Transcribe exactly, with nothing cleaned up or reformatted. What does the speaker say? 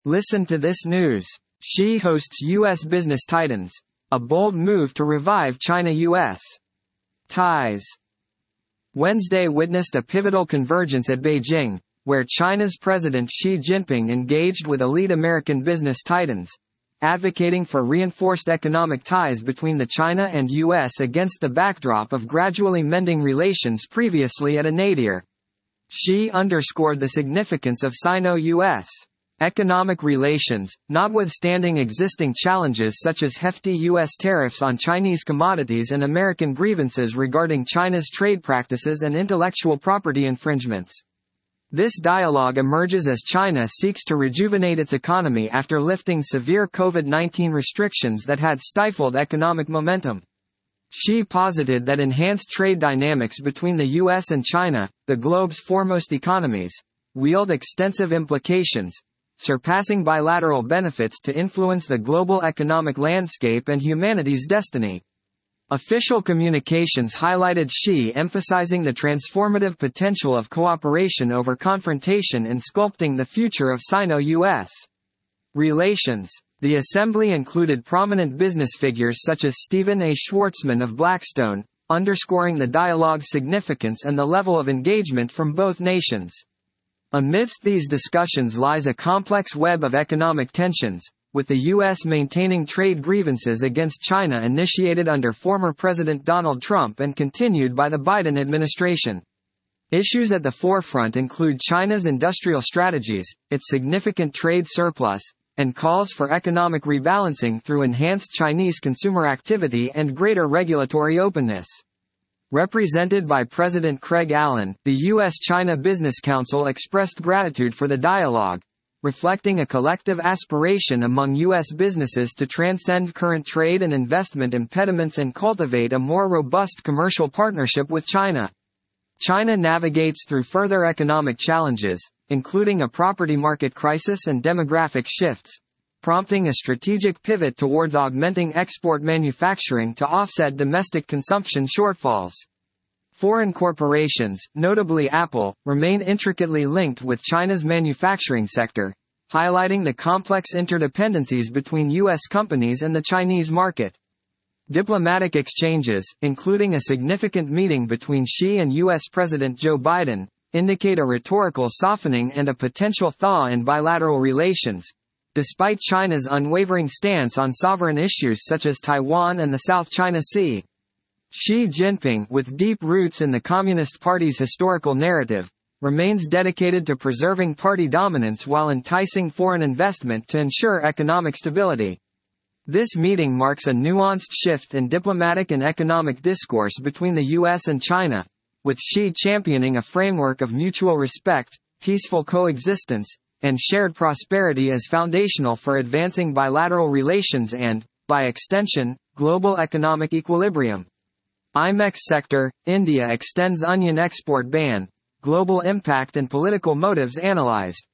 Listen to this news. Xi hosts U S business titans. A bold move to revive China-U S ties. Wednesday witnessed a pivotal convergence at Beijing, where China's President Xi Jinping engaged with elite American business titans, advocating for reinforced economic ties between the China and U S against the backdrop of gradually mending relations previously at a nadir. Xi underscored the significance of Sino-U S economic relations, notwithstanding existing challenges such as hefty U S tariffs on Chinese commodities and American grievances regarding China's trade practices and intellectual property infringements. This dialogue emerges as China seeks to rejuvenate its economy after lifting severe COVID nineteen restrictions that had stifled economic momentum. Xi posited that enhanced trade dynamics between the U S and China, the globe's foremost economies, wield extensive implications, surpassing bilateral benefits to influence the global economic landscape and humanity's destiny. Official communications highlighted Xi emphasizing the transformative potential of cooperation over confrontation in sculpting the future of Sino-U S relations. The assembly included prominent business figures such as Stephen A. Schwarzman of Blackstone, underscoring the dialogue's significance and the level of engagement from both nations. Amidst these discussions lies a complex web of economic tensions, with the U S maintaining trade grievances against China initiated under former President Donald Trump and continued by the Biden administration. Issues at the forefront include China's industrial strategies, its significant trade surplus, and calls for economic rebalancing through enhanced Chinese consumer activity and greater regulatory openness. Represented by President Craig Allen, the U S China Business Council expressed gratitude for the dialogue, reflecting a collective aspiration among U S businesses to transcend current trade and investment impediments and cultivate a more robust commercial partnership with China. China navigates through further economic challenges, including a property market crisis and demographic shifts, prompting a strategic pivot towards augmenting export manufacturing to offset domestic consumption shortfalls. Foreign corporations, notably Apple, remain intricately linked with China's manufacturing sector, highlighting the complex interdependencies between U S companies and the Chinese market. Diplomatic exchanges, including a significant meeting between Xi and U S President Joe Biden, indicate a rhetorical softening and a potential thaw in bilateral relations, despite China's unwavering stance on sovereign issues such as Taiwan and the South China Sea. Xi Jinping, with deep roots in the Communist Party's historical narrative, remains dedicated to preserving party dominance while enticing foreign investment to ensure economic stability. This meeting marks a nuanced shift in diplomatic and economic discourse between the U S and China, with Xi championing a framework of mutual respect, peaceful coexistence, and shared prosperity as foundational for advancing bilateral relations and, by extension, global economic equilibrium. I M E X sector, India extends onion export ban, global impact and political motives analyzed.